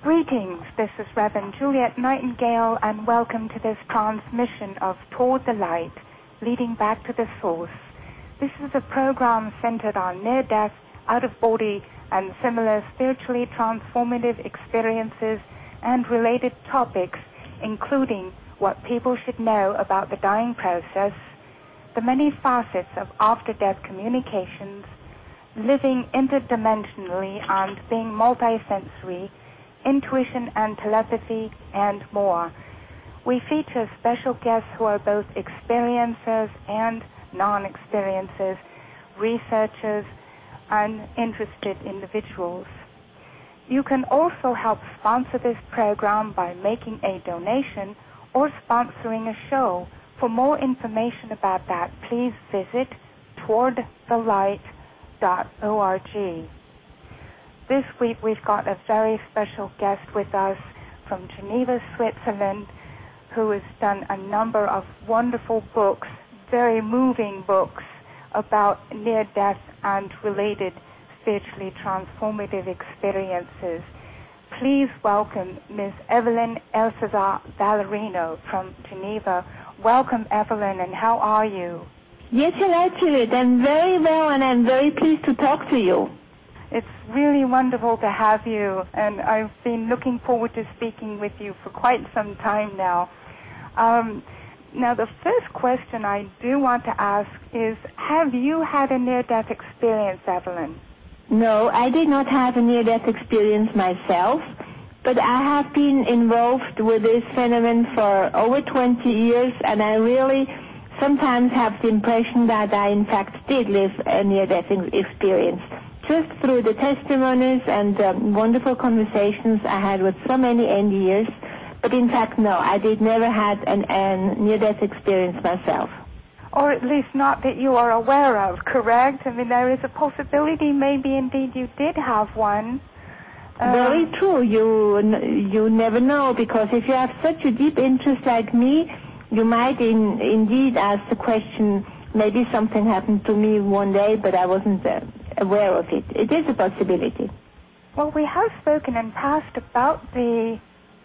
Greetings, this is Reverend Juliet Nightingale, and welcome to this transmission of Toward the Light, Leading Back to the Source. This is a program centered on near-death, out-of-body, and similar spiritually transformative experiences and related topics, including what people should know about the dying process, the many facets of after-death communications, living interdimensionally and being multisensory, intuition and telepathy, and more. We feature special guests who are both experiencers and non-experiencers, researchers, and interested individuals. You can also help sponsor this program by making a donation or sponsoring a show. For more information about that, please visit towardthelight.org. This week we've got a very special guest with us from Geneva, Switzerland, who has done a number of wonderful books, very moving books about near-death and related spiritually transformative experiences. Please welcome Ms. Evelyn Elsazar Ballerino from Geneva. Welcome, Evelyn, and how are you? Yes, hello, Juliet. I'm very well, and I'm very pleased to talk to you. It's really wonderful to have you, and I've been looking forward to speaking with you for quite some time now. Now, the first question I do want to ask is, have you had a near-death experience, Evelyn? No, I did not have a near-death experience myself, but I have been involved with this phenomenon for over 20 years, and I really sometimes have the impression that I, in fact, did live a near-death experience, just through the testimonies and wonderful conversations I had with so many NDEs. But in fact, no, I did never had a near-death experience myself. Or at least not that you are aware of, correct? I mean, there is a possibility maybe indeed you did have one. Very true. You never know, because if you have such a deep interest like me, you might indeed ask the question, maybe something happened to me one day, but I wasn't aware of it. It is a possibility. Well, we have spoken in past about the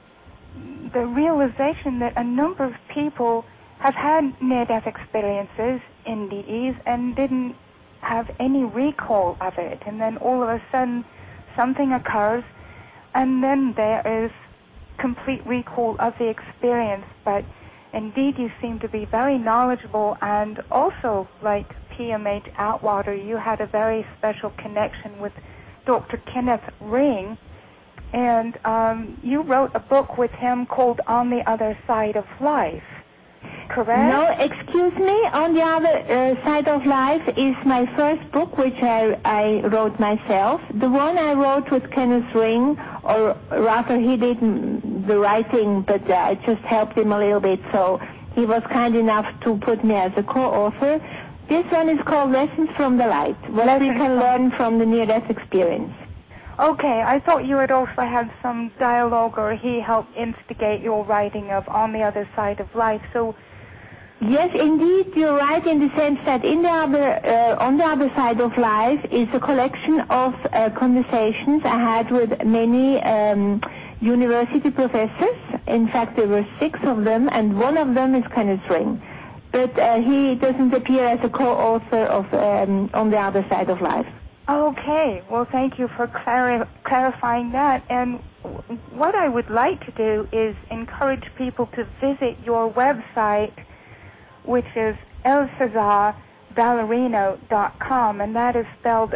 realization that a number of people have had near-death experiences, NDEs, and didn't have any recall of it. And then all of a sudden, something occurs, and then there is complete recall of the experience. But indeed, you seem to be very knowledgeable, and also, like PMH Atwater, you had a very special connection with Dr. Kenneth Ring, and you wrote a book with him called On the Other Side of Life, correct? No, excuse me. On the Other Side of Life is my first book, which I wrote myself. The one I wrote with Kenneth Ring, or rather he did the writing, but I just helped him a little bit, so he was kind enough to put me as a co-author. This one is called Lessons from the Light, what we can learn from the near-death experience. Okay, I thought you had also had some dialogue, or he helped instigate your writing of On the Other Side of Life. So, yes, indeed, you're right in the sense that On the Other Side of Life is a collection of conversations I had with many university professors. In fact, there were 6 of them, and one of them is Kenneth Ring. But he doesn't appear as a co-author of On the Other Side of Life. Okay, well, thank you for clarifying that. And what I would like to do is encourage people to visit your website, which is elsazarballerino.com, and that is spelled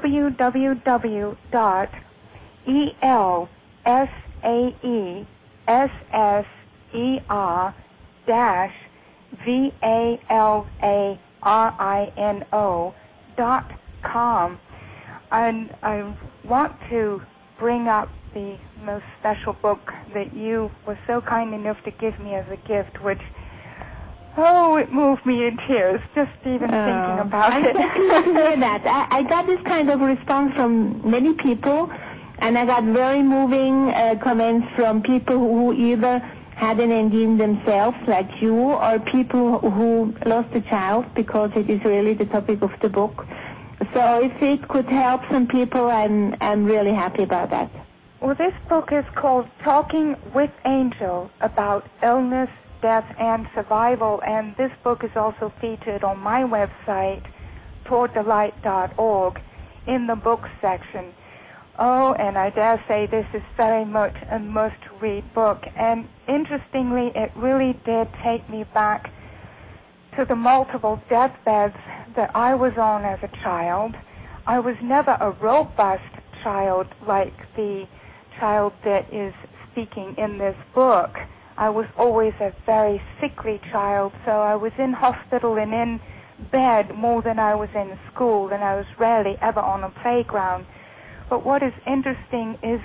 www.elsazarballerino.com. And I want to bring up the most special book that you were so kind enough to give me as a gift, which, it moved me in tears just even thinking about it. I'm pleased to hear that. I got this kind of response from many people, and I got very moving comments from people who either had an NDE themselves, like you, or people who lost a child, because it is really the topic of the book. So if it could help some people, I'm really happy about that. Well, this book is called Talking with Angel, about illness, death, and survival, and this book is also featured on my website, towardthelight.org, in the books section. Oh, and I dare say this is very much a must-read book, and interestingly, it really did take me back to the multiple deathbeds that I was on as a child. I was never a robust child like the child that is speaking in this book. I was always a very sickly child, so I was in hospital and in bed more than I was in school, and I was rarely ever on a playground. But what is interesting is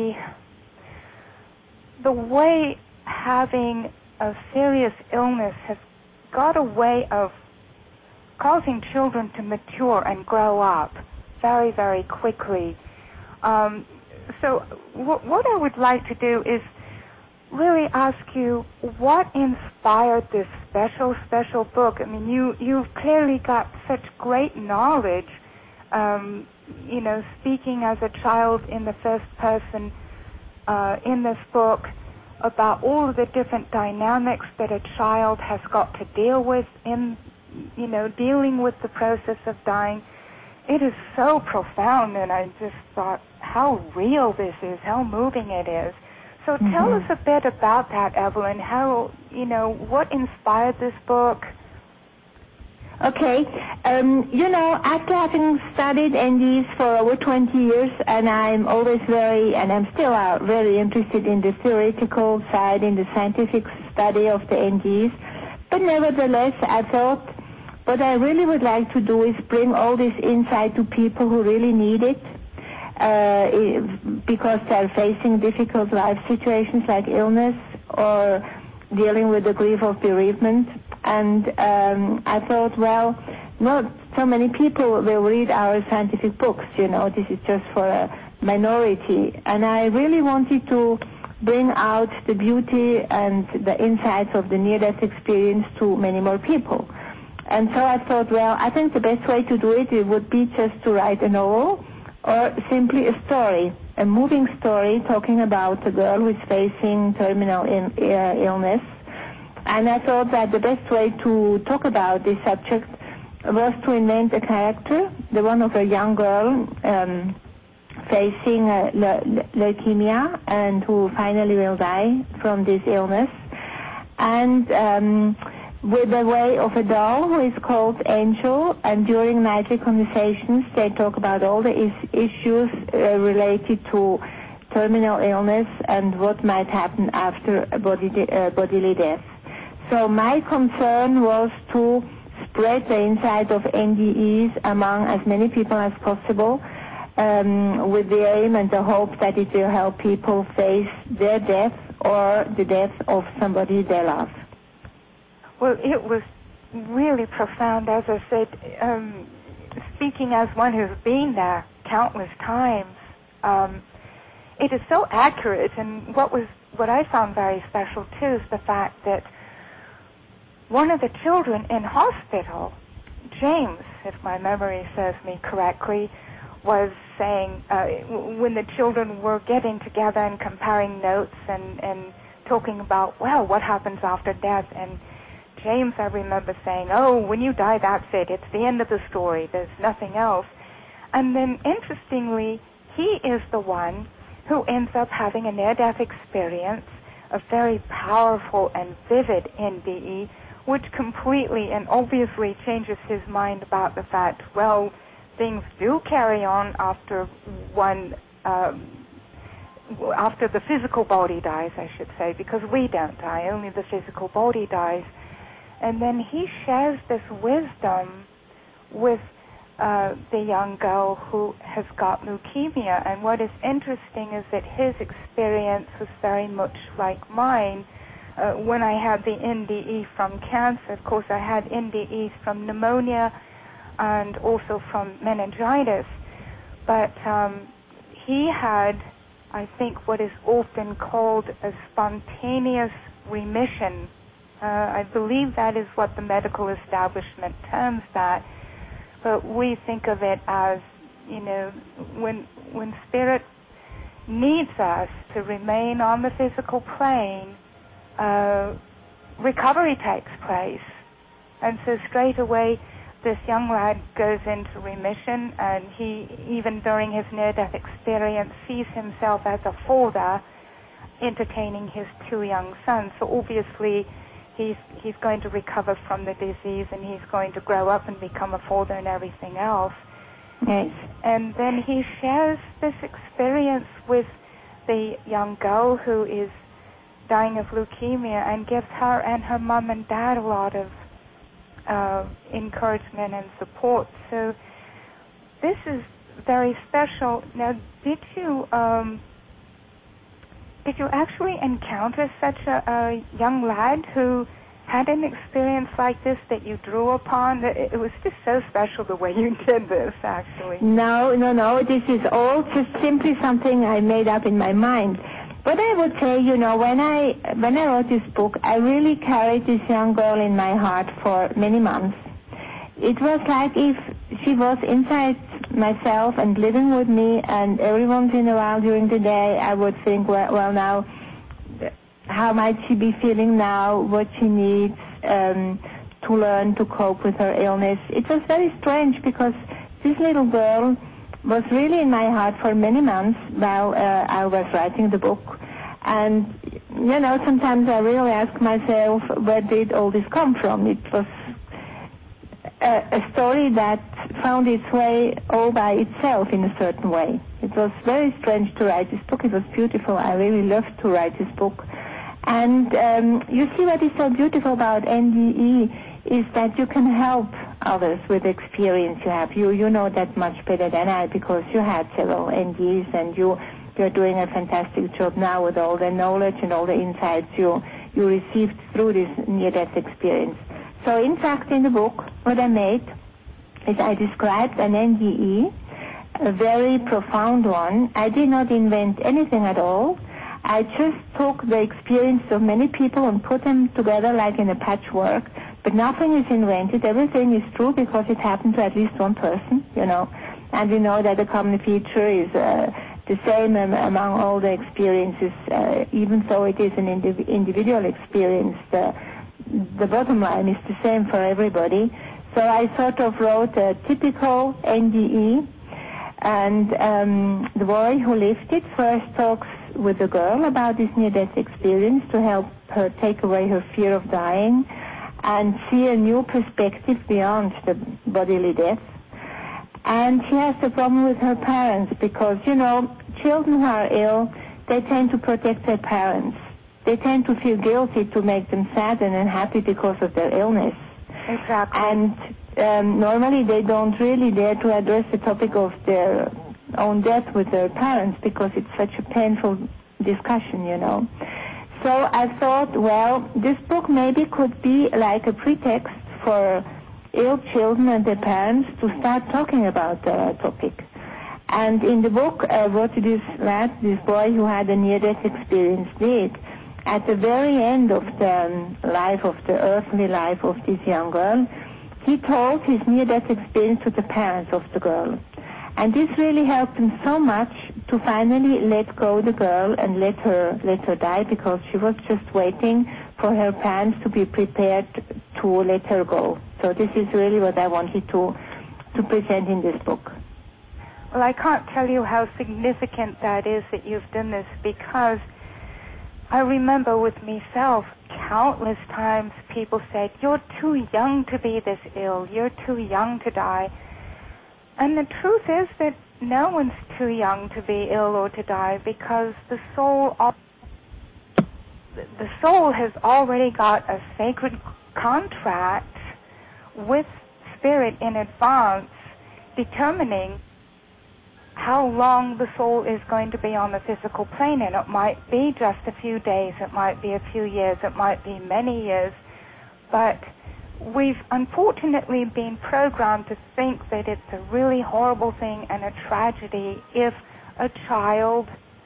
the way having a serious illness has got a way of causing children to mature and grow up very, very quickly. So what I would like to do is really ask you, what inspired this special book? I mean, you've clearly got such great knowledge, speaking as a child in the first person in this book about all of the different dynamics that a child has got to deal with in, dealing with the process of dying. It is so profound, and I just thought how real this is, how moving it is. So tell us a bit about that, Evelyn. How, what inspired this book? Okay. After having studied NDEs for over 20 years, and I'm still very interested in the theoretical side, in the scientific study of the NDEs. But nevertheless, I thought what I really would like to do is bring all this insight to people who really need it, because they're facing difficult life situations like illness or dealing with the grief of bereavement. And I thought, well, not so many people will read our scientific books, this is just for a minority. And I really wanted to bring out the beauty and the insights of the near-death experience to many more people. And so I thought, well, I think the best way to do it would be just to write a novel or simply a story, a moving story talking about a girl who is facing terminal illness. And I thought that the best way to talk about this subject was to invent a character, the one of a young girl facing leukemia and who finally will die from this illness. And with the way of a doll who is called Angel, and during nightly conversations they talk about all the issues related to terminal illness and what might happen after a bodily death. So my concern was to spread the insight of NDEs among as many people as possible, with the aim and the hope that it will help people face their death or the death of somebody they love. Well, it was really profound, as I said, speaking as one who's been there countless times. It is so accurate, and what I found very special, too, is the fact that one of the children in hospital, James, if my memory serves me correctly, was saying, when the children were getting together and comparing notes and talking about, well, what happens after death, and James, I remember saying, oh, when you die, that's it. It's the end of the story. There's nothing else. And then, interestingly, he is the one who ends up having a near-death experience, a very powerful and vivid NDE, which completely and obviously changes his mind about the fact, well, things do carry on after after the physical body dies, I should say, because we don't die, only the physical body dies. And then he shares this wisdom with the young girl who has got leukemia. And what is interesting is that his experience was very much like mine. When I had the NDE from cancer, of course I had NDEs from pneumonia and also from meningitis. But he had, I think, what is often called a spontaneous remission. I believe that is what the medical establishment terms that, but we think of it as, when spirit needs us to remain on the physical plane, recovery takes place. And so straight away, this young lad goes into remission, and he, even during his near-death experience, sees himself as a father entertaining his 2 young sons. So obviously, he's going to recover from the disease, and he's going to grow up and become a father and everything else. Yes. And then he shares this experience with the young girl who is dying of leukemia, and gives her and her mom and dad a lot of encouragement and support. So this is very special. Now, did you actually encounter such a young lad who had an experience like this that you drew upon? It was just so special the way you did this, actually. No. This is all just simply something I made up in my mind. But I would say, when I wrote this book, I really carried this young girl in my heart for many months. It was like if she was inside myself and living with me, and every once in a while during the day I would think, well now, how might she be feeling now, what she needs to learn to cope with her illness. It was very strange because this little girl was really in my heart for many months while I was writing the book. And, sometimes I really ask myself, where did all this come from? It was a story that found its way all by itself in a certain way. It was very strange to write this book. It was beautiful. I really loved to write this book. And you see what is so beautiful about NDE is that you can help others with the experience you have. You know that much better than I, because you had several NDEs, and you're doing a fantastic job now with all the knowledge and all the insights you received through this near-death experience. So in fact, in the book, what I made is I described an NDE, a very profound one. I did not invent anything at all. I just took the experience of many people and put them together like in a patchwork. But nothing is invented. Everything is true because it happened to at least one person, And we know that the common feature is the same among all the experiences, even though it is an individual experience. The bottom line is the same for everybody. So I sort of wrote a typical NDE, and the boy who lived it first talks with the girl about this near-death experience to help her take away her fear of dying and see a new perspective beyond the bodily death. And she has a problem with her parents because, children who are ill, they tend to protect their parents. They tend to feel guilty to make them sad and unhappy because of their illness. Exactly. And normally they don't really dare to address the topic of their own death with their parents because it's such a painful discussion, So I thought, this book maybe could be like a pretext for ill children and their parents to start talking about the topic. And in the book, what this boy who had a near-death experience did, at the very end of the life, of the earthly life of this young girl, he told his near-death experience to the parents of the girl. And this really helped him so much to finally let go the girl and let her die, because she was just waiting for her parents to be prepared to let her go. So this is really what I wanted to present in this book. Well, I can't tell you how significant that is that you've done this, because I remember with myself countless times people said, "You're too young to be this ill. You're too young to die." And the truth is that no one's too young to be ill or to die, because the soul has already got a sacred contract with spirit in advance, determining how long the soul is going to be on the physical plane. And it might be just a few days, it might be a few years, it might be many years, but we've unfortunately been programmed to think that it's a really horrible thing and a tragedy if a child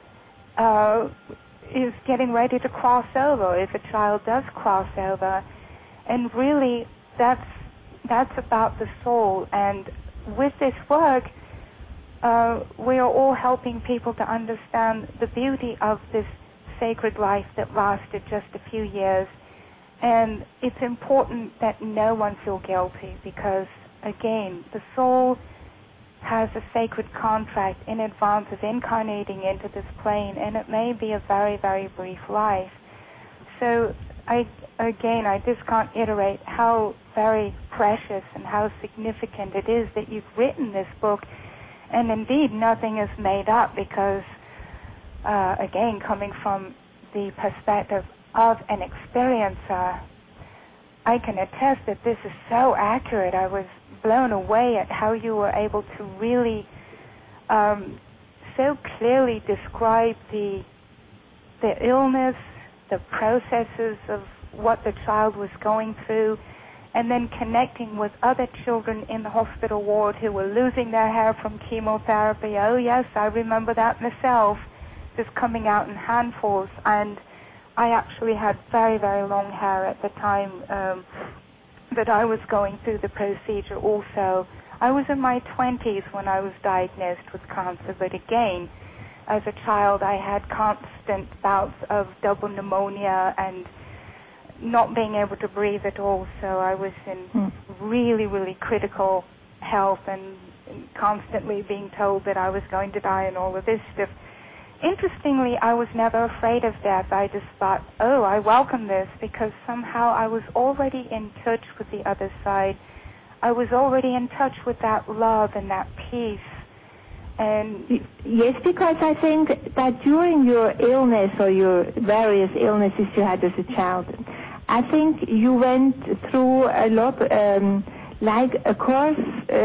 is getting ready to cross over, if a child does cross over. And really, that's about the soul. And with this work, we are all helping people to understand the beauty of this sacred life that lasted just a few years. And it's important that no one feel guilty because, again, the soul has a sacred contract in advance of incarnating into this plane, and it may be a very, very brief life. So, I just can't iterate how very precious and how significant it is that you've written this book. And indeed, nothing is made up because, again, coming from the perspective of an experiencer, I can attest that this is so accurate. I was blown away at how you were able to really so clearly describe the illness, the processes of what the child was going through, and then connecting with other children in the hospital ward who were losing their hair from chemotherapy. Oh yes, I remember that myself, just coming out in handfuls. And I actually had very, very long hair at the time that I was going through the procedure also. I was in my 20s when I was diagnosed with cancer, but again, as a child I had constant bouts of double pneumonia and not being able to breathe at all, so I was in really, really critical health and constantly being told that I was going to die and all of this stuff. Interestingly, I was never afraid of death. I just thought, oh, I welcome this, because somehow I was already in touch with the other side. I was already in touch with that love and that peace. And yes, because I think that during your illness or your various illnesses you had as a child, I think you went through a lot, like a course,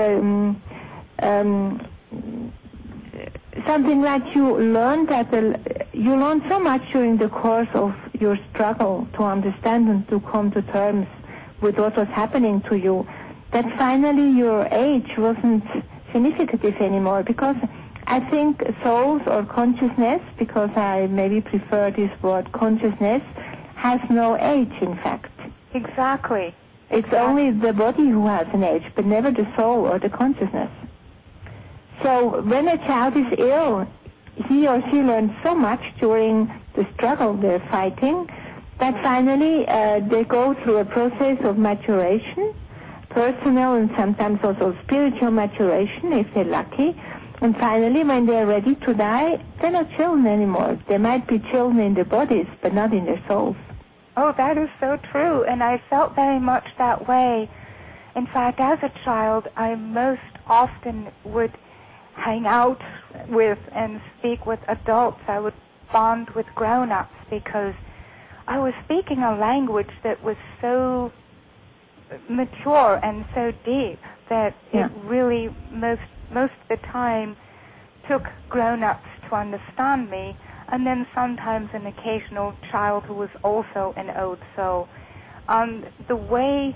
something that you learned you learned so much during the course of your struggle to understand and to come to terms with what was happening to you, that finally your age wasn't significant anymore, because I think souls or consciousness, because I maybe prefer this word consciousness, has no age, in fact. Exactly. It's only the body who has an age, but never the soul or the consciousness. So when a child is ill, he or she learns so much during the struggle they're fighting that finally they go through a process of maturation, personal and sometimes also spiritual maturation if they're lucky. And finally, when they're ready to die, they're not children anymore. They might be children in their bodies, but not in their souls. Oh, that is so true, and I felt very much that way. In fact, as a child, I most often would hang out with and speak with adults. I would bond with grown-ups because I was speaking a language that was so mature and so deep that it really most of the time took grown-ups to understand me, and then sometimes an occasional child who was also an old soul. The way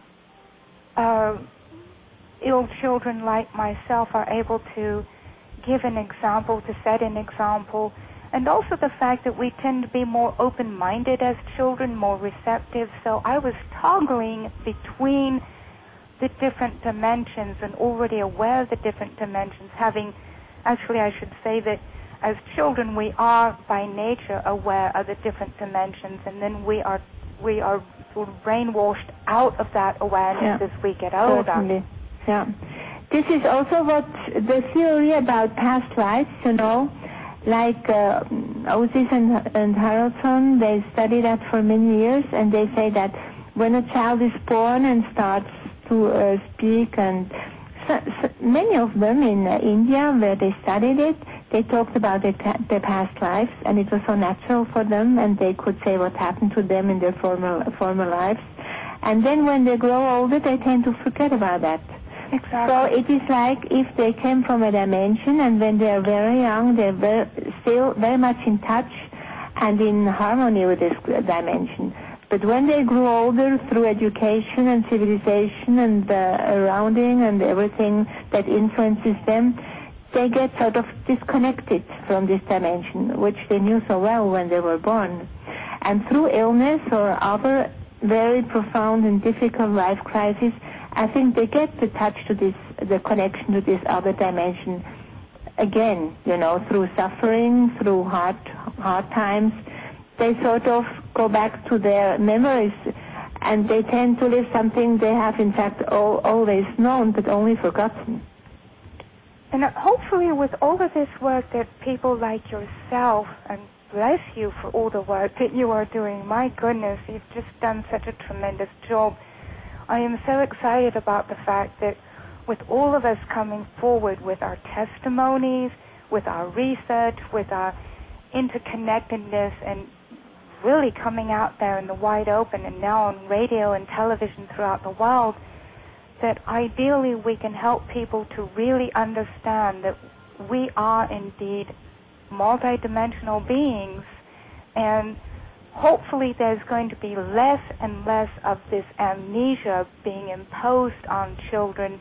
ill children like myself are able to give an example, to set an example, and also the fact that we tend to be more open-minded as children, more receptive. So I was toggling between the different dimensions and already aware of the different dimensions, actually I should say that as children we are by nature aware of the different dimensions, and then we are sort of brainwashed out of that awareness as we get older. Certainly. Yeah. This is also what the theory about past lives, like Otis and Haraldson, they study that for many years, and they say that when a child is born and starts to speak, and many of them in India, where they studied it, they talked about their past lives, and it was so natural for them, and they could say what happened to them in their former lives. And then when they grow older, they tend to forget about that. Exactly. So it is like if they came from a dimension, and when they are very young, they're still very much in touch and in harmony with this dimension. But when they grow older, through education and civilization and surrounding and everything that influences them, they get sort of disconnected from this dimension, which they knew so well when they were born. And through illness or other very profound and difficult life crises, I think they get the touch to this, the connection to this other dimension again, through suffering, through hard times. They sort of go back to their memories, and they tend to live something they have, in fact, always known, but only forgotten. And hopefully with all of this work that people like yourself, and bless you for all the work that you are doing. My goodness, you've just done such a tremendous job. I am so excited about the fact that with all of us coming forward with our testimonies, with our research, with our interconnectedness, and really coming out there in the wide open and now on radio and television throughout the world, that ideally we can help people to really understand that we are indeed multidimensional beings, and hopefully there's going to be less and less of this amnesia being imposed on children,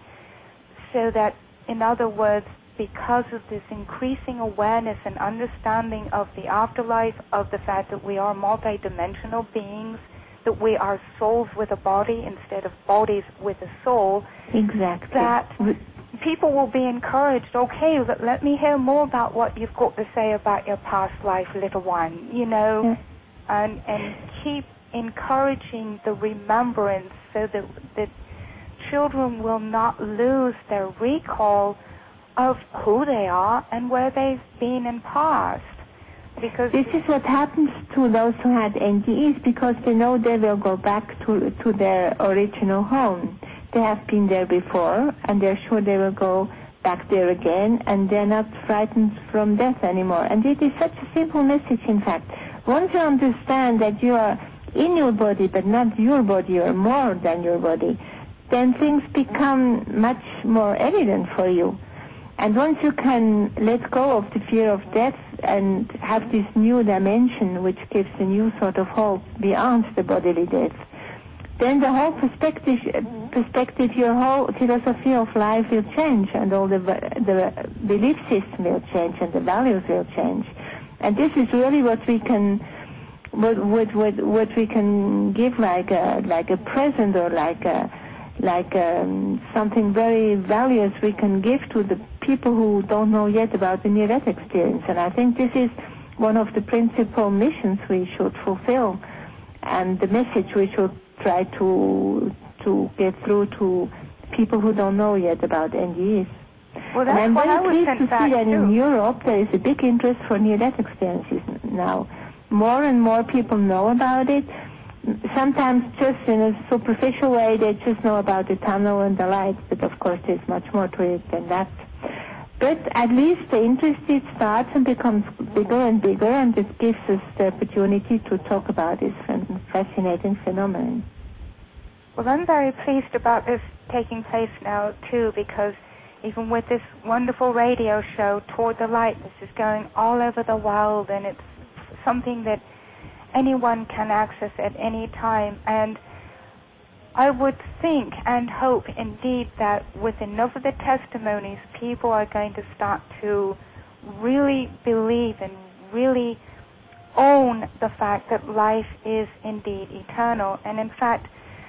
so that, in other words, because of this increasing awareness and understanding of the afterlife, of the fact that we are multidimensional beings, that we are souls with a body instead of bodies with a soul. Exactly. That people will be encouraged, okay, let me hear more about what you've got to say about your past life, little one, Yeah. and keep encouraging the remembrance so that children will not lose their recall of who they are and where they've been in past. Because this is what happens to those who had NDEs, because they know they will go back to their original home. They have been there before, and they're sure they will go back there again, and they're not frightened from death anymore. And it is such a simple message, in fact. Once you understand that you are in your body, but not your body, or more than your body, then things become much more evident for you. And once you can let go of the fear of death and have this new dimension, which gives a new sort of hope beyond the bodily death, then the whole perspective, your whole philosophy of life will change, and all the belief system will change, and the values will change. And this is really what we can, what we can give like a present, or like something very valuable we can give to the people who don't know yet about the near-death experience. And I think this is one of the principal missions we should fulfill, and the message we should try to get through to people who don't know yet about NDEs. Well, that's and I'm what I very was pleased to see that in Europe there is a big interest for near-death experiences now. More and more people know about it. Sometimes just in a superficial way, they just know about the tunnel and the light, but of course there's much more to it than that. But at least the interest, it starts and becomes bigger and bigger, and it gives us the opportunity to talk about this fascinating phenomenon. Well, I'm very pleased about this taking place now, too, because even with this wonderful radio show, Toward the Light, this is going all over the world, and it's something that anyone can access at any time. And I would think and hope indeed that with enough of the testimonies, people are going to start to really believe and really own the fact that life is indeed eternal. And in fact,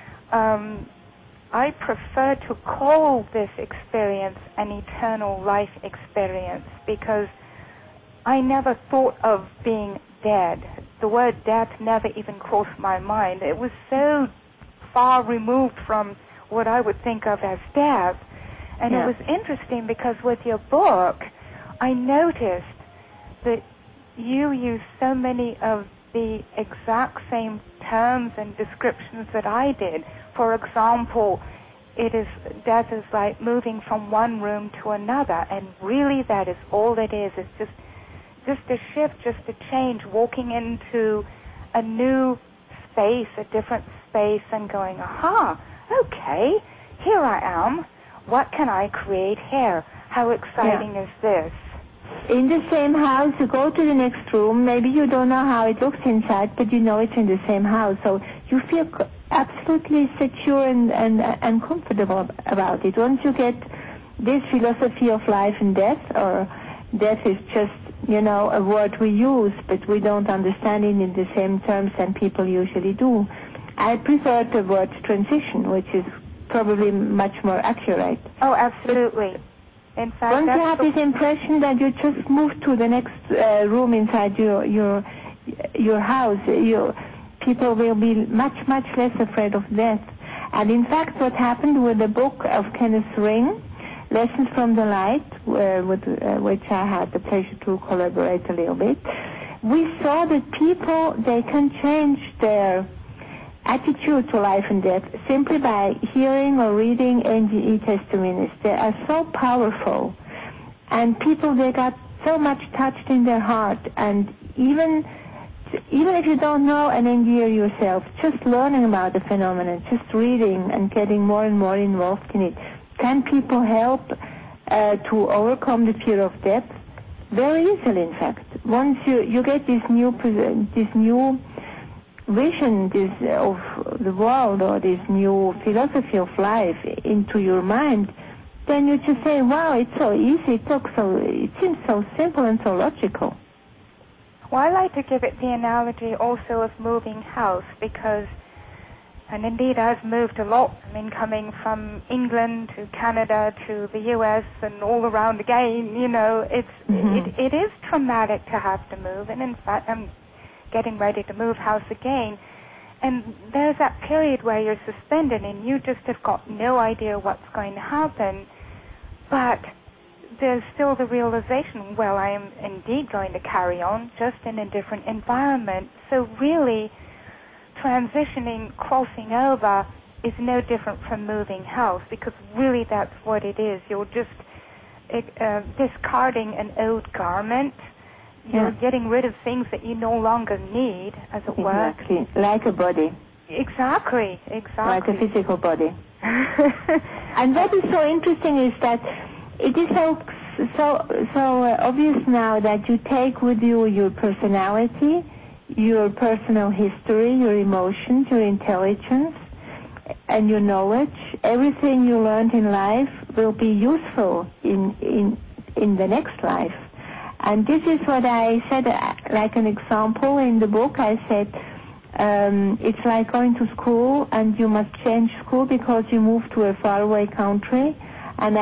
I prefer to call this experience an eternal life experience, because I never thought of being dead. The word death never even crossed my mind. It was so far removed from what I would think of as death. And It was interesting because with your book, I noticed that you use so many of the exact same terms and descriptions that I did. For example, death is like moving from one room to another, and really that is all it is. It's just a shift, just a change, walking into a new space, a different space, and going, aha, okay, here I am. What can I create here? How exciting is this? In the same house, you go to the next room. Maybe you don't know how it looks inside, but you know it's in the same house. So you feel absolutely secure and comfortable about it. Once you get this philosophy of life and death, or death is just, a word we use, but we don't understand it in the same terms than people usually do. I prefer the word transition, which is probably much more accurate. Oh, absolutely. In fact, don't you have this impression that you just moved to the next room inside your house? People will be much, much less afraid of death. And in fact, what happened with the book of Kenneth Ring, Lessons from the Light, with which I had the pleasure to collaborate a little bit, we saw that people, they can change their attitude to life and death simply by hearing or reading NGE testimonies. They are so powerful. And people, they got so much touched in their heart. And even if you don't know an NGE yourself, just learning about the phenomenon, just reading and getting more and more involved in it, can people help to overcome the fear of death? Very easily, in fact. Once you get this new vision of the world or this new philosophy of life into your mind, then you just say, wow, it's so easy, it seems so simple and so logical. Well, I like to give it the analogy also of moving house because, and indeed I've moved a lot, I mean, coming from England to Canada to the U.S. and all around again, you know, it is traumatic to have to move, and in fact I'm getting ready to move house again, and there's that period where you're suspended and you just have got no idea what's going to happen, but there's still the realization, well, I am indeed going to carry on, just in a different environment. So really, transitioning, crossing over, is no different from moving house, because really that's what it is. You're just discarding an old garment. You're getting rid of things that you no longer need, as it were. Exactly, like a body. Exactly. Like a physical body. And what is so interesting is that it is so obvious now that you take with you your personality, your personal history, your emotions, your intelligence, and your knowledge. Everything you learned in life will be useful in the next life. And this is what I said, like an example in the book. I said, it's like going to school and you must change school because you move to a faraway country. And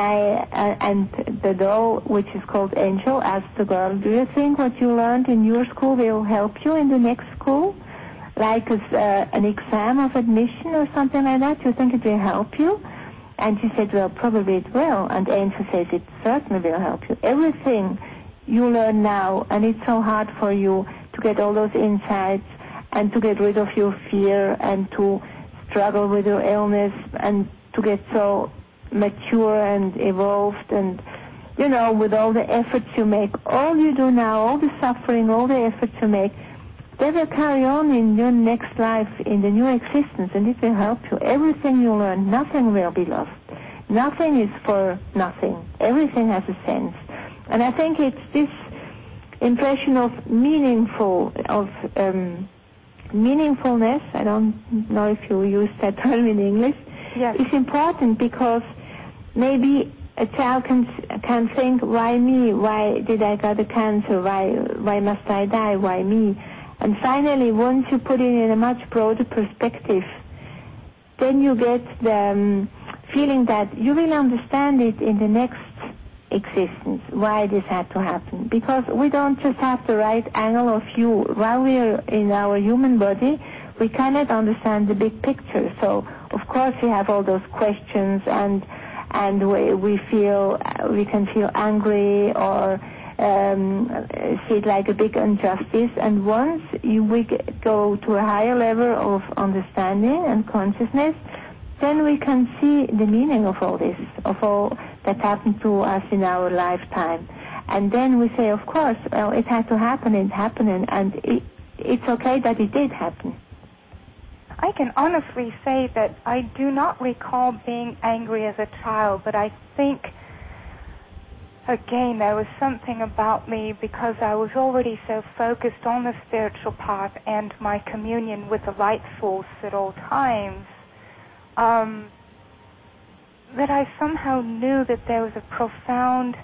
the doll, which is called Angel, asked the girl, do you think what you learned in your school will help you in the next school? Like an exam of admission or something like that? Do you think it will help you? And she said, well, probably it will. And Angel says, it certainly will help you. Everything you learn now, and it's so hard for you to get all those insights and to get rid of your fear and to struggle with your illness and to get so mature and evolved and, you know, with all the efforts you make, all you do now, all the suffering, all the efforts you make, they will carry on in your next life, in the new existence, and it will help you. Everything you learn, nothing will be lost. Nothing is for nothing. Everything has a sense. And I think it's this impression of meaningfulness, I don't know if you use that term in English, yes. It's important because maybe a child can think, why me? Why did I get a cancer? Why must I die? Why me? And finally, once you put it in a much broader perspective, then you get the feeling that you will understand it in the next existence, why this had to happen. Because we don't just have the right angle of view. While we are in our human body, we cannot understand the big picture. So, of course, we have all those questions, and we can feel angry or see it like a big injustice. And once we go to a higher level of understanding and consciousness, then we can see the meaning of all this, of all that happened to us in our lifetime. And then we say, of course, well, it had to happen, it happened, and it's okay that it did happen. I can honestly say that I do not recall being angry as a child, but I think, again, there was something about me because I was already so focused on the spiritual path and my communion with the light source at all times, that I somehow knew that there was a profound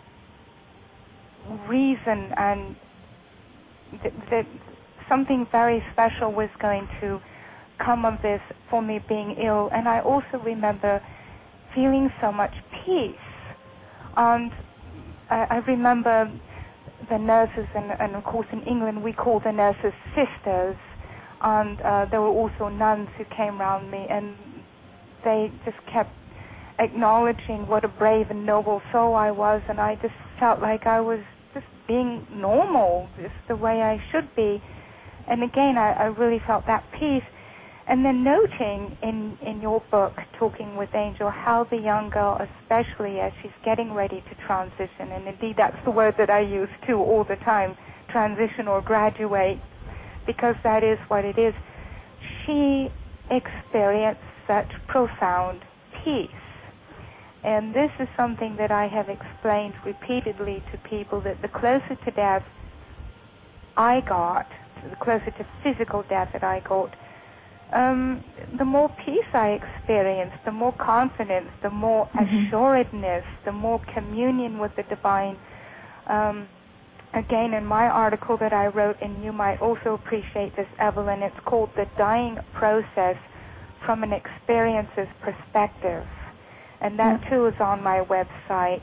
reason and that something very special was going to come of this for me being ill. And I also remember feeling so much peace. And I remember the nurses, and of course in England we call the nurses sisters, and there were also nuns who came around me, and they just kept acknowledging what a brave and noble soul I was, and I just felt like I was just being normal, just the way I should be. And again, I really felt that peace. And then noting in your book, Talking with Angel, how the young girl, especially as she's getting ready to transition, and indeed that's the word that I use too all the time, transition or graduate, because that is what it is, she experienced such profound peace. And this is something that I have explained repeatedly to people, that the closer to death I got, the closer to physical death that I got, the more peace I experienced, the more confidence, the more assuredness, the more communion with the divine. Again, in my article that I wrote, and you might also appreciate this, Evelyn, it's called The Dying Process from an Experiencer's Perspective. And that too is on my website,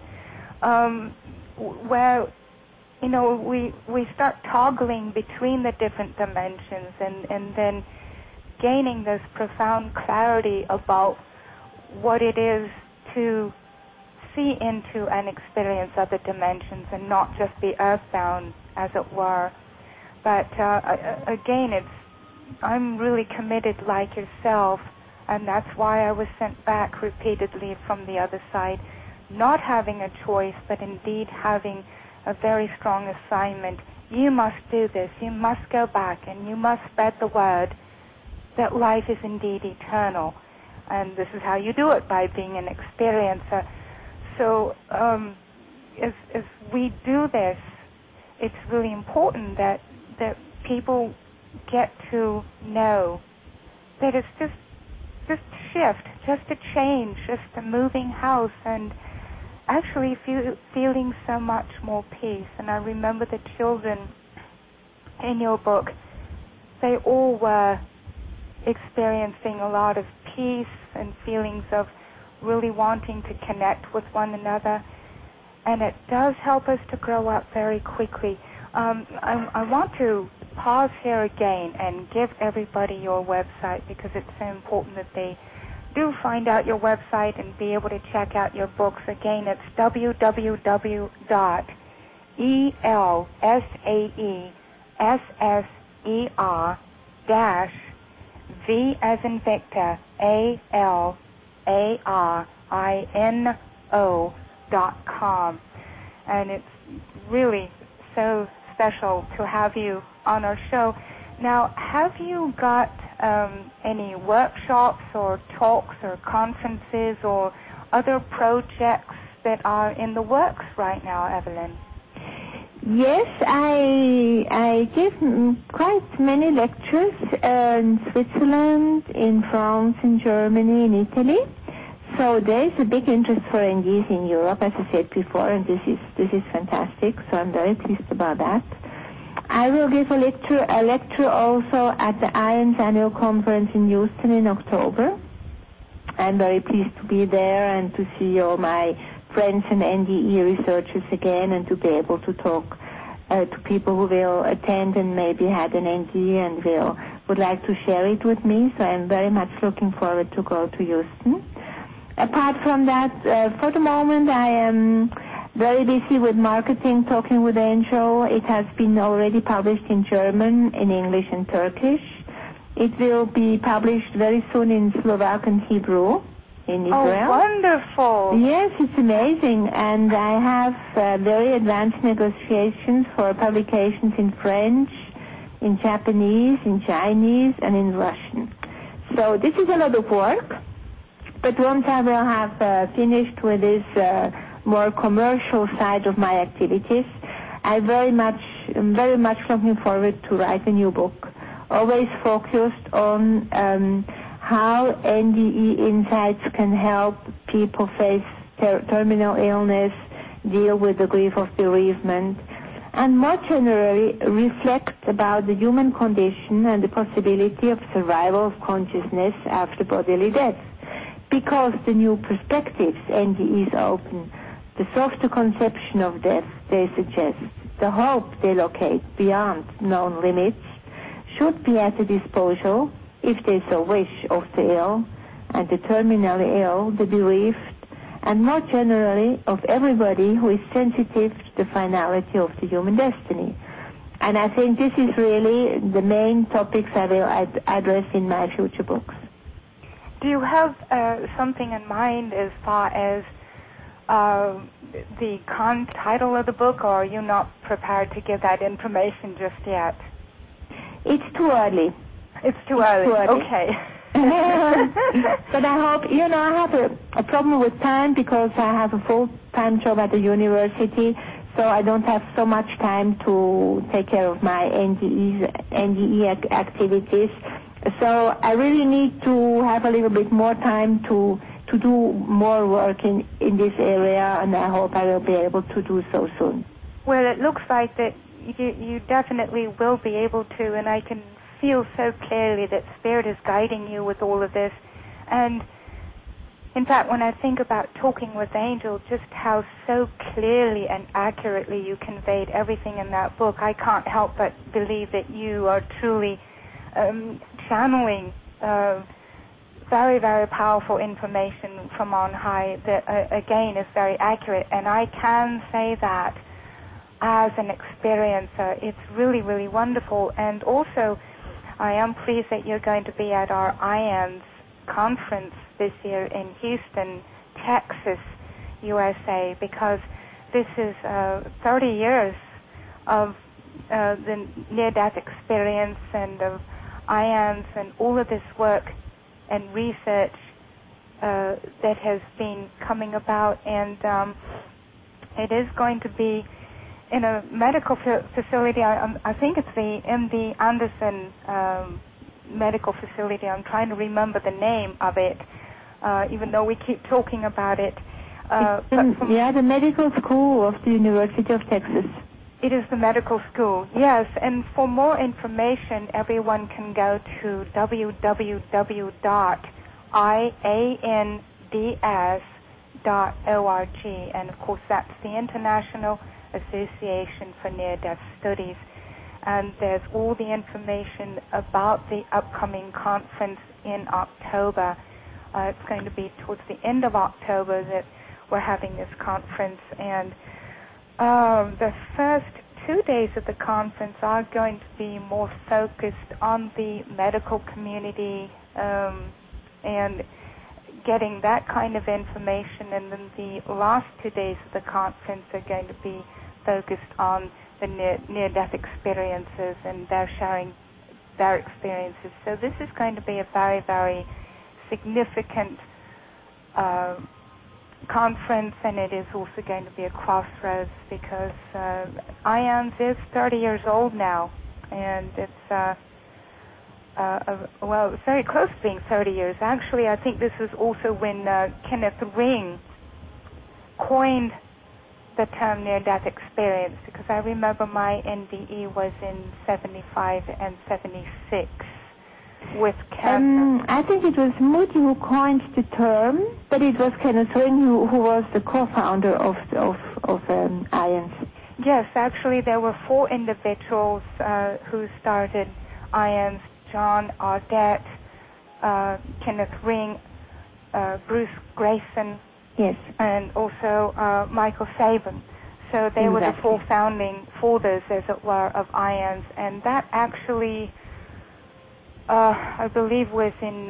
where, you know, we start toggling between the different dimensions and then gaining this profound clarity about what it is to see into and experience other dimensions and not just be earthbound, as it were. But again, I'm really committed like yourself, and that's why I was sent back repeatedly from the other side, not having a choice, but indeed having a very strong assignment. You must do this. You must go back, and you must spread the word that life is indeed eternal. And this is how you do it, by being an experiencer. So as we do this, it's really important that people get to know that it's just shift, just a change, just a moving house, and actually feeling so much more peace. And I remember the children in your book, they all were experiencing a lot of peace and feelings of really wanting to connect with one another. And it does help us to grow up very quickly. I want to pause here again and give everybody your website, because it's so important that they do find out your website and be able to check out your books. Again, it's www.elsaesser-V as in Victor, ALARINO.com. And it's really so special to have you on our show. Now, have you got any workshops or talks or conferences or other projects that are in the works right now, Evelyn? Yes, I give quite many lectures in Switzerland, in France, in Germany, in Italy. So there is a big interest for NDEs in Europe, as I said before, and this is fantastic. So I'm very pleased about that. I will give a lecture also at the IONS annual conference in Houston in October. I'm very pleased to be there and to see all my friends and NDE researchers again, and to be able to talk to people who will attend and maybe had an NDE and would like to share it with me. So I'm very much looking forward to go to Houston. Apart from that, for the moment I am very busy with marketing, Talking with Angel. It has been already published in German, in English, and Turkish. It will be published very soon in Slovak and Hebrew in Israel. Oh, wonderful. Yes, it's amazing. And I have very advanced negotiations for publications in French, in Japanese, in Chinese, and in Russian. So this is a lot of work. But once I will have finished with this more commercial side of my activities, I'm very much looking forward to write a new book, always focused on how NDE insights can help people face terminal illness, deal with the grief of bereavement, and more generally reflect about the human condition and the possibility of survival of consciousness after bodily death. Because the new perspectives NDEs open the softer conception of death they suggest, the hope they locate beyond known limits, should be at the disposal, if they so wish, of the ill and the terminally ill, the bereaved, and more generally of everybody who is sensitive to the finality of the human destiny. And I think this is really the main topics I will address in my future books. Do you have something in mind as far as the title of the book, or are you not prepared to give that information just yet? It's too early. It's too early. Okay. But I hope, I have a problem with time because I have a full-time job at the university, so I don't have so much time to take care of my NDE activities. So I really need to have a little bit more time to do more work in this area, and I hope I will be able to do so soon. Well, it looks like that you definitely will be able to, and I can feel so clearly that Spirit is guiding you with all of this. And in fact, when I think about talking with Angel, just how so clearly and accurately you conveyed everything in that book, I can't help but believe that you are truly channeling very, very powerful information from on high that, again, is very accurate. And I can say that as an experiencer. It's really, really wonderful. And also, I am pleased that you're going to be at our IANS conference this year in Houston, Texas, USA, because this is 30 years of the near-death experience and of IANS and all of this work and research that has been coming about, and it is going to be in a medical facility. I think it's the MD Anderson medical facility. I'm trying to remember the name of it, even though we keep talking about it. The medical school of the University of Texas. It is the medical school, yes. And for more information, everyone can go to www.iands.org. And, of course, that's the International Association for Near-Death Studies. And there's all the information about the upcoming conference in October. It's going to be towards the end of October that we're having this conference. And the first 2 days of the conference are going to be more focused on the medical community and getting that kind of information. And then the last 2 days of the conference are going to be focused on the near-death experiences, and they're sharing their experiences. So this is going to be a very, very significant conference, and it is also going to be a crossroads because IANS is 30 years old now, and it's it's very close to being 30 years. Actually, I think this is also when Kenneth Ring coined the term near-death experience, because I remember my NDE was in 75 and 76 with cancer. I think it was Moody who coined the term, but it was Kenneth Ring who was the co-founder of IANS. Yes, actually there were 4 individuals who started IANS: John Ardette, Kenneth Ring, Bruce Grayson, yes, and also Michael Sabin. So they were the 4 founding fathers, as it were, of IANS, and that actually, I believe, was in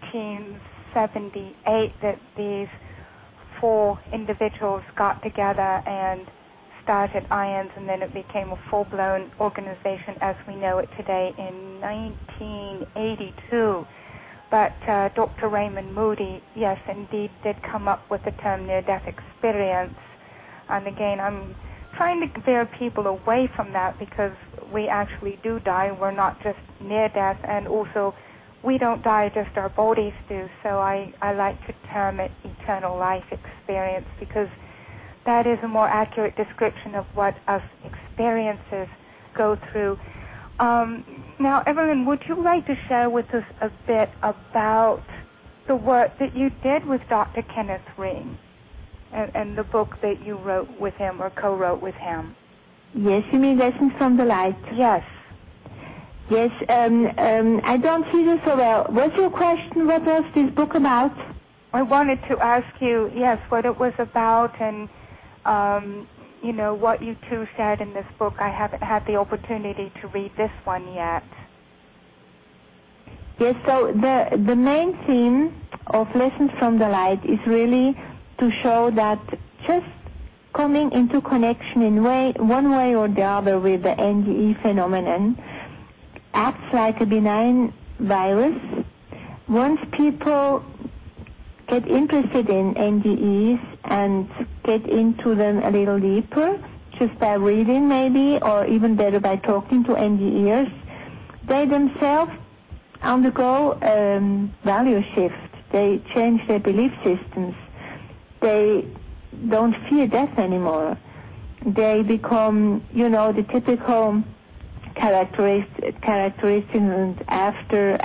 1978 that these 4 individuals got together and started IANS, and then it became a full-blown organization as we know it today in 1982. But Dr. Raymond Moody, yes, indeed, did come up with the term near-death experience. And again, I'm trying to veer people away from that because we actually do die. We're not just near-death, and also we don't die, just our bodies do. So I like to term it eternal life experience because that is a more accurate description of what us experiencers go through. Now, Evelyn, would you like to share with us a bit about the work that you did with Dr. Kenneth Ring? and the book that you wrote with him or co-wrote with him. Yes, you mean Lessons from the Light? Yes. Yes, I don't see this so well. What's your question? What was this book about? I wanted to ask you, yes, what it was about and, what you two said in this book. I haven't had the opportunity to read this one yet. Yes, so the main theme of Lessons from the Light is really to show that just coming into connection in one way or the other with the NDE phenomenon acts like a benign virus. Once people get interested in NDEs and get into them a little deeper, just by reading maybe, or even better by talking to NDEers, they themselves undergo value shift. They change their belief systems. They don't fear death anymore. They become, the typical characteristics and after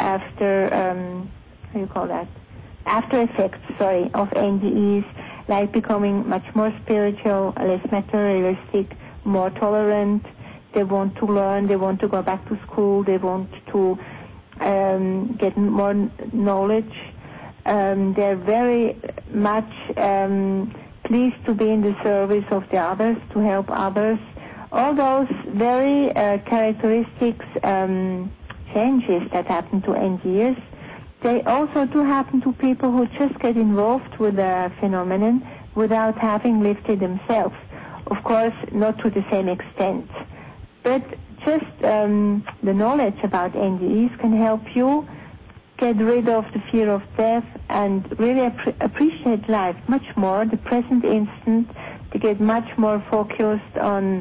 effects, of NDEs, like becoming much more spiritual, less materialistic, more tolerant. They want to learn. They want to go back to school. They want to get more knowledge. They're very much pleased to be in the service of the others, to help others. All those very characteristics changes that happen to NDEs, they also do happen to people who just get involved with the phenomenon without having lived it themselves. Of course, not to the same extent. But just the knowledge about NDEs can help you get rid of the fear of death and really appreciate life much more, the present instant, to get much more focused on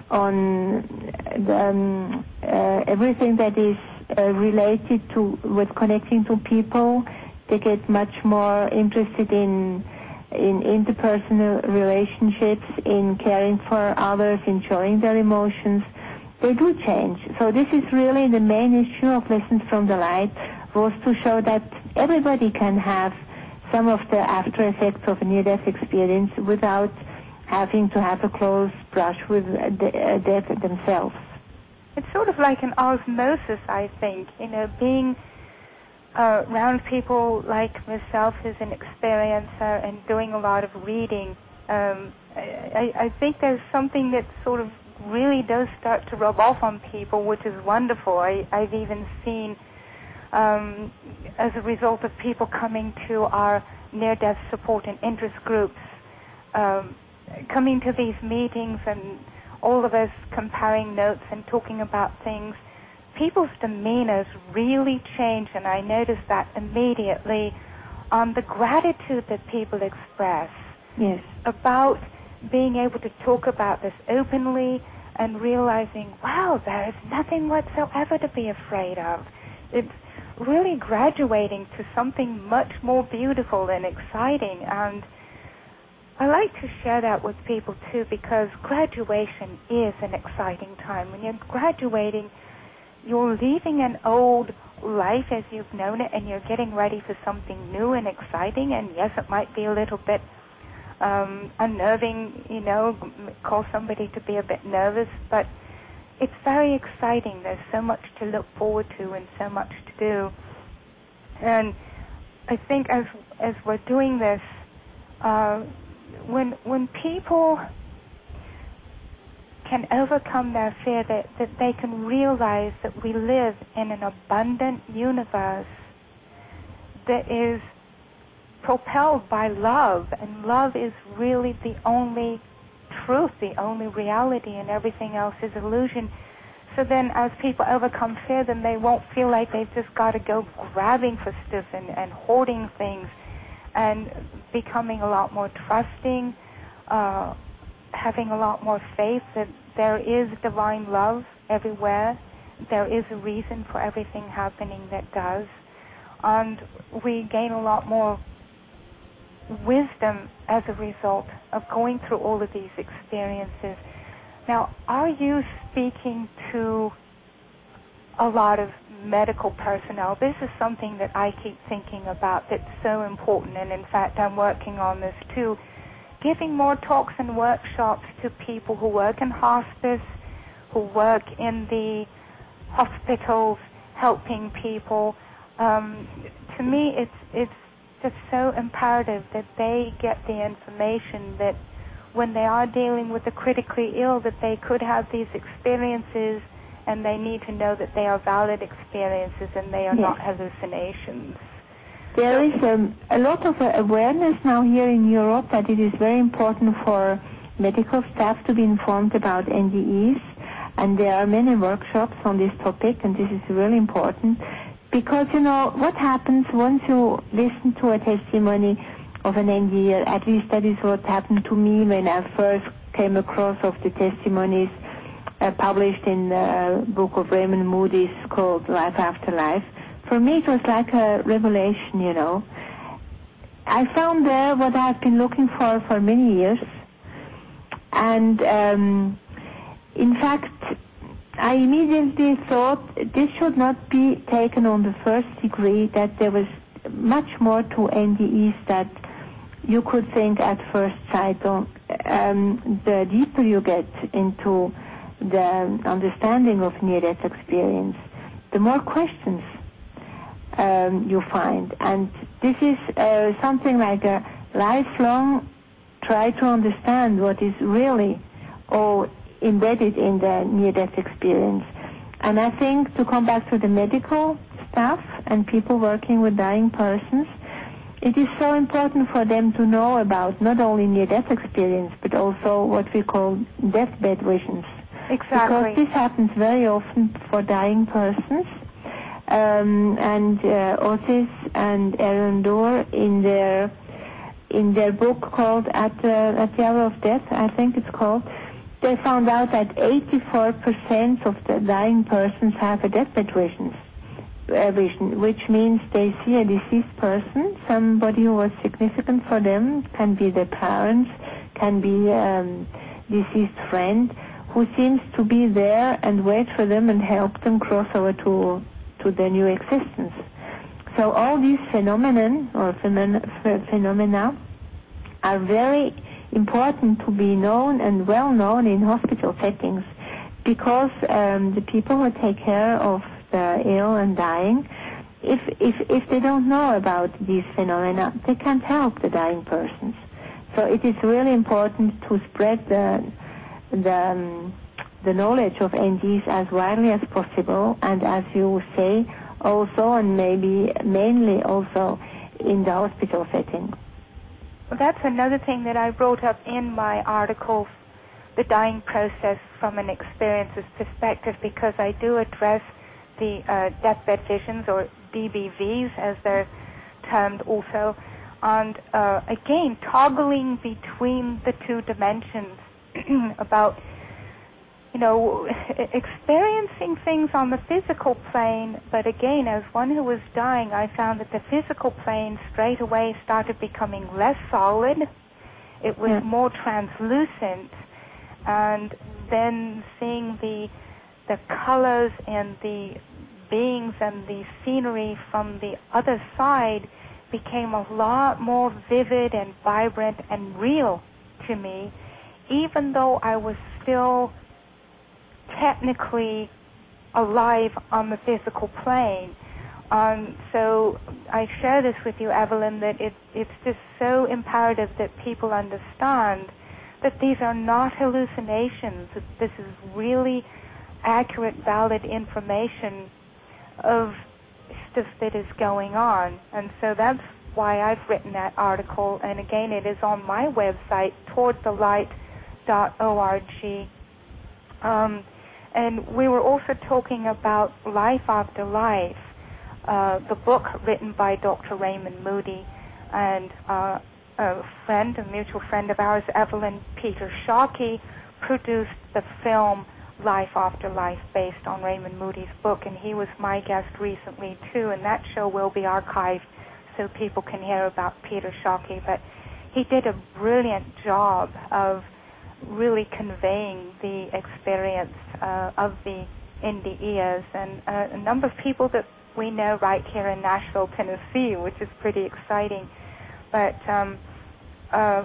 everything that is related with connecting to people. They get much more interested in interpersonal relationships, in caring for others, enjoying their emotions. They do change. So this is really the main issue of Lessons from the Light, was to show that everybody can have some of the after effects of a near-death experience without having to have a close brush with death themselves. It's sort of like an osmosis, I think, being around people like myself who's an experiencer and doing a lot of reading. I think there's something that sort of really does start to rub off on people, which is wonderful. I've even seen, as a result of people coming to our near-death support and interest groups, coming to these meetings and all of us comparing notes and talking about things, people's demeanors really change, and I noticed that immediately on the gratitude that people express. Yes. About being able to talk about this openly and realizing, wow, there is nothing whatsoever to be afraid of. It's really graduating to something much more beautiful and exciting, and I like to share that with people too, because graduation is an exciting time. When you're graduating, you're leaving an old life as you've known it, and you're getting ready for something new and exciting. And yes, it might be a little bit unnerving, cause somebody to be a bit nervous, but it's very exciting. There's so much to look forward to and so much to do. And I think as we're doing this, when people can overcome their fear, that they can realize that we live in an abundant universe that is propelled by love, and love is really the only truth, the only reality, and everything else is illusion. So then as people overcome fear, then they won't feel like they've just got to go grabbing for stuff and hoarding things, and becoming a lot more trusting, having a lot more faith that there is divine love everywhere. There is a reason for everything happening that does. And we gain a lot more wisdom as a result of going through all of these experiences. Now, are you speaking to a lot of medical personnel? This is something that I keep thinking about that's so important, and in fact I'm working on this too. giving more talks and workshops to people who work in hospice, who work in the hospitals, helping people. To me, it's just so imperative that they get the information that when they are dealing with the critically ill, that they could have these experiences, and they need to know that they are valid experiences and they are not hallucinations. There is a lot of awareness now here in Europe that it is very important for medical staff to be informed about NDEs, and there are many workshops on this topic, and this is really important because, you know, what happens once you listen to a testimony of an NDE, at least that is what happened to me when I first came across of the testimonies published in the book of Raymond Moody's called Life After Life. For me, it was like a revelation, you know. I found there what I've been looking for many years. And, in fact, I immediately thought this should not be taken on the first degree, that there was much more to NDEs that you could think at first sight. The deeper you get into the understanding of near-death experience, the more questions you find. And this is something like a lifelong try to understand what is really all embedded in the near-death experience. And I think to come back to the medical staff and people working with dying persons, it is so important for them to know about not only near-death experience, but also what we call deathbed visions. Exactly. Because this happens very often for dying persons. And Otis and Aaron Dorr in their book called At the Hour of Death, I think it's called, they found out that 84% of the dying persons have a deathbed vision, which means they see a deceased person, somebody who was significant for them, can be their parents, can be deceased friend, who seems to be there and wait for them and help them cross over to their new existence. So all these phenomena are very important to be known and well known in hospital settings, because the people who take care of the ill and dying, if they don't know about these phenomena, they can't help the dying persons. So it is really important to spread the knowledge of NDEs as widely as possible, and as you say, also, and maybe mainly also in the hospital setting. Well, that's another thing that I brought up in my article, the dying process from an experiences perspective, because I do address the deathbed visions, or DBVs as they're termed also, and again, toggling between the two dimensions about, you know, experiencing things on the physical plane, but again, as one who was dying, I found that the physical plane straight away started becoming less solid. It was more translucent, and then seeing the colors and the beings and the scenery from the other side became a lot more vivid and vibrant and real to me, even though I was still technically alive on the physical plane. So I share this with you, Evelyn, that it's just so imperative that people understand that these are not hallucinations. This is really accurate, valid information of stuff that is going on. And so that's why I've written that article. And again, it is on my website, towardthelight.org. And we were also talking about Life After Life, the book written by Dr. Raymond Moody, and a mutual friend of ours, Evelyn Peter Shockey, produced the film Life After Life based on Raymond Moody's book, and he was my guest recently too, and that show will be archived so people can hear about Peter Shockey. But he did a brilliant job of really conveying the experience of the NDEs, and a number of people that we know right here in Nashville, Tennessee, which is pretty exciting. But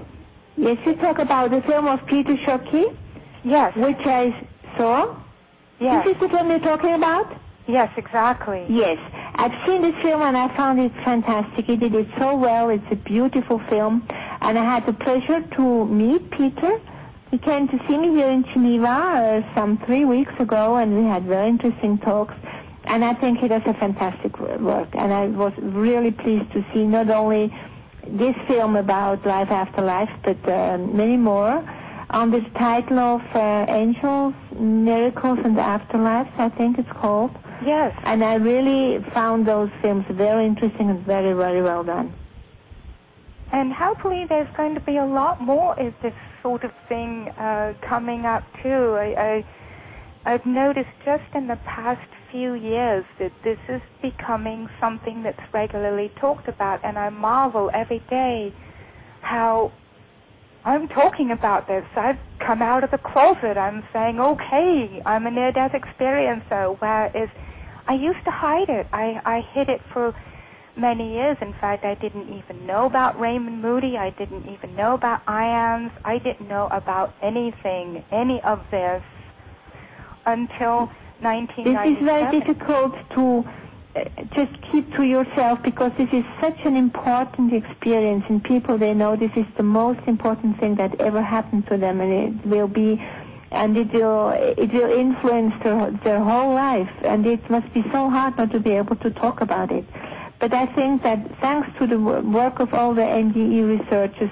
Yes, you talk about the film of Peter Schocke? Yes. Which I saw? Yes. This is the film you're talking about? Yes, exactly. Yes. I've seen this film and I found it fantastic. He did it so well. It's a beautiful film. And I had the pleasure to meet Peter. He came to see me here in Geneva some 3 weeks ago, and we had very interesting talks. And I think he does a fantastic work. And I was really pleased to see not only this film about life after life, but many more. On this title of Angels, Miracles, and Afterlives, I think it's called. Yes. And I really found those films very interesting and very, very well done. And hopefully there's going to be a lot more of this sort of thing coming up too. I've noticed just in the past few years that this is becoming something that's regularly talked about, and I marvel every day how I'm talking about this. I've come out of the closet. I'm saying, okay, I'm a near-death experiencer, whereas I used to hide it. I hid it for many years. In fact, I didn't even know about Raymond Moody. I didn't even know about ions. I didn't know about anything, any of this, until 1997. This is very difficult to just keep to yourself, because this is such an important experience, and people, they know this is the most important thing that ever happened to them, and it will influence their whole life, and it must be so hard not to be able to talk about it. But I think that thanks to the work of all the NDE researchers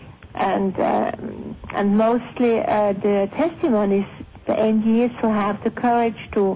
and mostly the testimonies, the NDEs who have the courage to,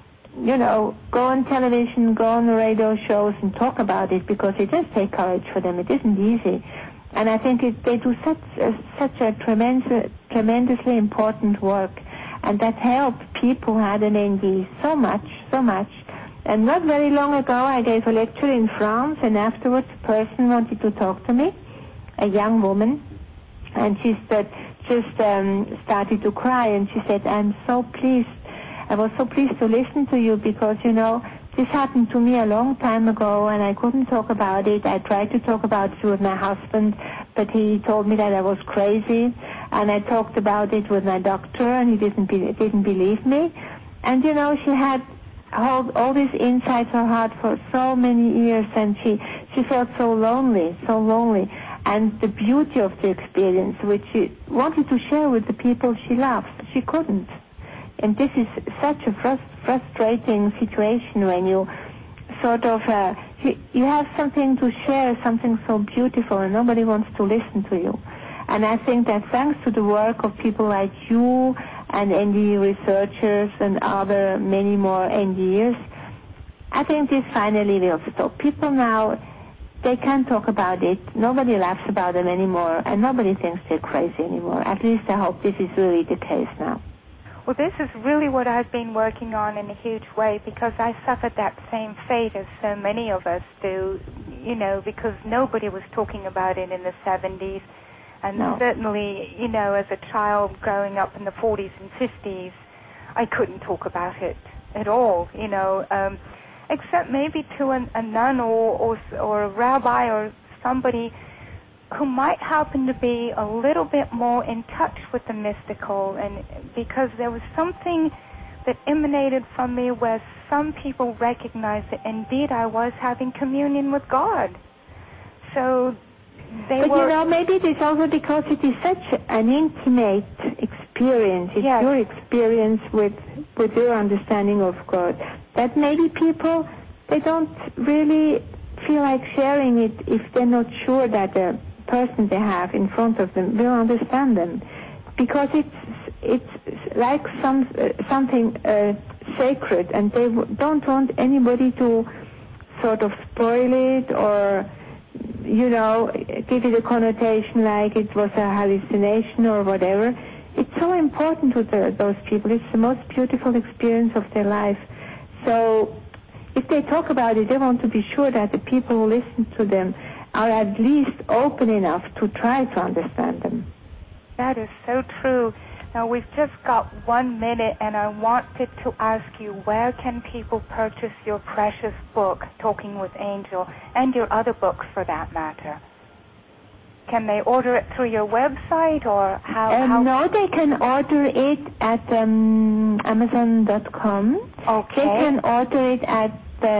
go on television, go on the radio shows and talk about it, because it does take courage for them. It isn't easy. And I think they do such a tremendously important work, and that helped people who had an NDE so much. And not very long ago, I gave a lecture in France, and afterwards a person wanted to talk to me, a young woman, and she just started to cry, and she said, I was so pleased to listen to you, because, this happened to me a long time ago, and I couldn't talk about it. I tried to talk about it with my husband, but he told me that I was crazy, and I talked about it with my doctor, and he didn't believe me. And, she had all these inside her heart for so many years, and she felt so lonely. And the beauty of the experience, which she wanted to share with the people she loves, she couldn't. And this is such a frustrating situation when you sort of, you have something to share, something so beautiful, and nobody wants to listen to you. And I think that thanks to the work of people like you and NDE researchers and other many more NDEs, I think this finally will stop. People now, they can't talk about it. Nobody laughs about them anymore, and nobody thinks they're crazy anymore. At least I hope this is really the case now. Well, this is really what I've been working on in a huge way, because I suffered that same fate as so many of us do, because nobody was talking about it in the 70s. And certainly, as a child growing up in the 40s and 50s, I couldn't talk about it at all, except maybe to a nun or a rabbi or somebody who might happen to be a little bit more in touch with the mystical, and because there was something that emanated from me where some people recognized that indeed I was having communion with God. So maybe it is also because it is such an intimate experience. It's your experience with your understanding of God, that maybe people, they don't really feel like sharing it if they're not sure that the person they have in front of them will understand them, because it's like something sacred, and they don't want anybody to sort of spoil it or give it a connotation like it was a hallucination or whatever. It's so important to those people. It's the most beautiful experience of their life. So if they talk about it, they want to be sure that the people who listen to them are at least open enough to try to understand them. That is so true. Now, we've just got 1 minute, and I wanted to ask you, where can people purchase your precious book, Talking with Angel, and your other books for that matter? can they order it through your website, or how? No, they can order it at Amazon.com. Okay. They can order it at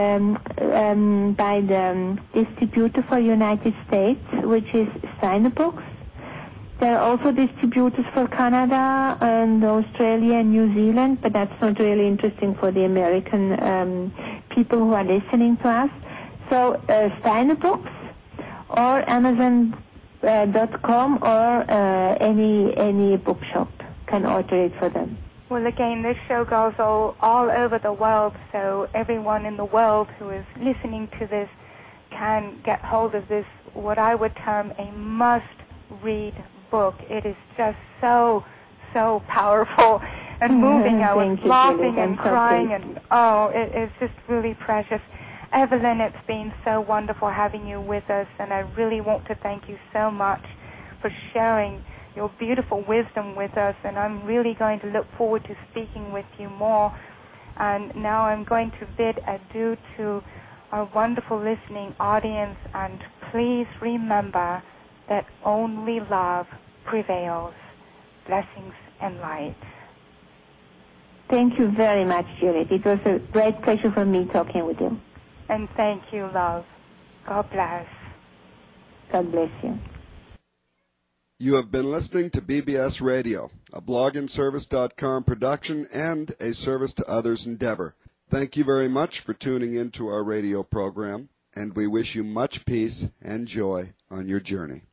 by the distributor for United States, which is Steiner Books. There are also distributors for Canada and Australia and New Zealand, but that's not really interesting for the American people who are listening to us. So Steiner Books or Amazon.com or any bookshop can order it for them. Well, again, this show goes all over the world, so everyone in the world who is listening to this can get hold of this, what I would term a must-read book. It is just so powerful and moving. I was laughing and crying, and it is just really precious. Evelyn, it's been so wonderful having you with us, and I really want to thank you so much for sharing your beautiful wisdom with us, and I'm really going to look forward to speaking with you more. And now I'm going to bid adieu to our wonderful listening audience, and please remember that only love prevails. Blessings and light. Thank you very much, Juliet. It was a great pleasure for me talking with you. And thank you, love. God bless. God bless you. You have been listening to BBS Radio, a blogandservice.com production and a service to others endeavor. Thank you very much for tuning in to our radio program, and we wish you much peace and joy on your journey.